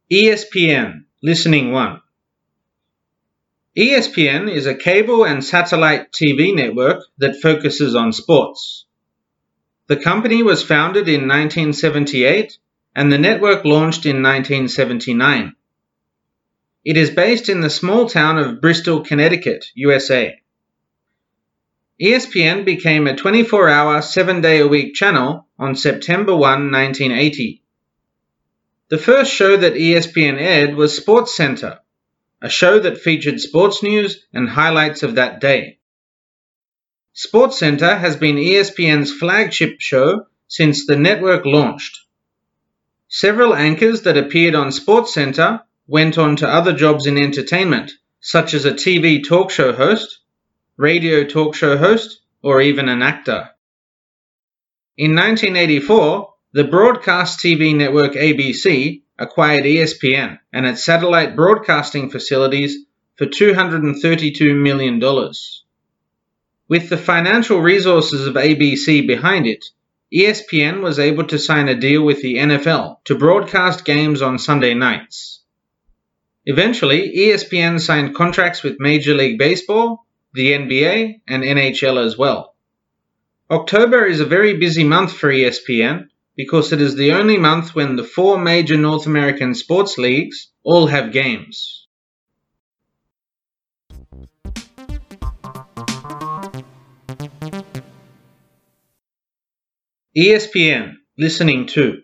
ESPN, Listening 1. ESPN is a cable and satellite TV network that focuses on sports. The company was founded in 1978 and the network launched in 1979. It is based in the small town of Bristol, Connecticut, USA. ESPN became a 24-hour, 7-day-a-week channel on September 1, 1980. The first show that ESPN aired was SportsCenter, a show that featured sports news and highlights of that day. SportsCenter has been ESPN's flagship show since the network launched. Several anchors that appeared on SportsCenter went on to other jobs in entertainment, such as a TV talk show host, radio talk show host, or even an actor. In 1984, the broadcast TV network ABC acquired ESPN and its satellite broadcasting facilities for $232 million. With the financial resources of ABC behind it, ESPN was able to sign a deal with the NFL to broadcast games on Sunday nights. Eventually, ESPN signed contracts with Major League Baseball, the NBA, and NHL as well. October is a very busy month for ESPN because it is the only month when the 4 major North American sports leagues all have games. ESPN, Listening 2.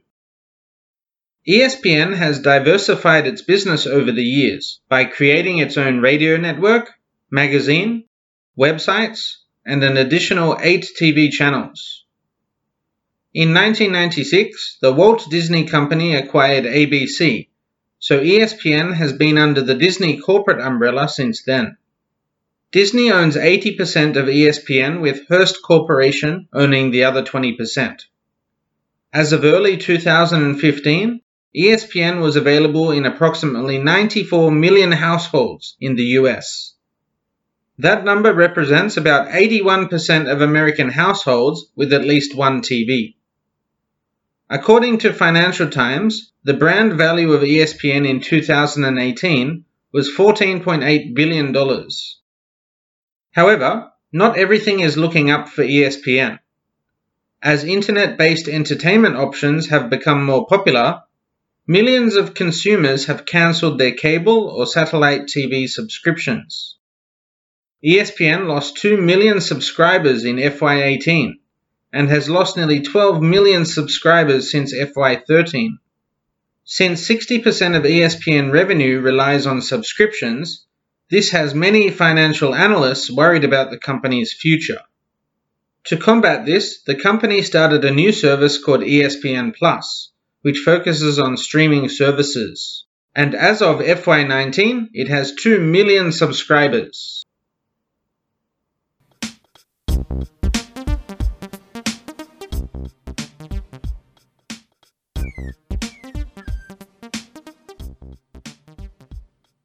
ESPN has diversified its business over the years by creating its own radio network, magazine, websites, and an additional 8 TV channels. In 1996, the Walt Disney Company acquired ABC, so ESPN has been under the Disney corporate umbrella since then. Disney owns 80% of ESPN, with Hearst Corporation owning the other 20%. As of early 2015, ESPN was available in approximately 94 million households in the US. That number represents about 81% of American households with at least one TV. According to Financial Times, the brand value of ESPN in 2018 was $14.8 billion. However, not everything is looking up for ESPN. As internet-based entertainment options have become more popular, millions of consumers have cancelled their cable or satellite TV subscriptions. ESPN lost 2 million subscribers in FY18 and has lost nearly 12 million subscribers since FY13. Since 60% of ESPN revenue relies on subscriptions, this has many financial analysts worried about the company's future. To combat this, the company started a new service called ESPN Plus, which focuses on streaming services. And as of FY19, it has 2 million subscribers.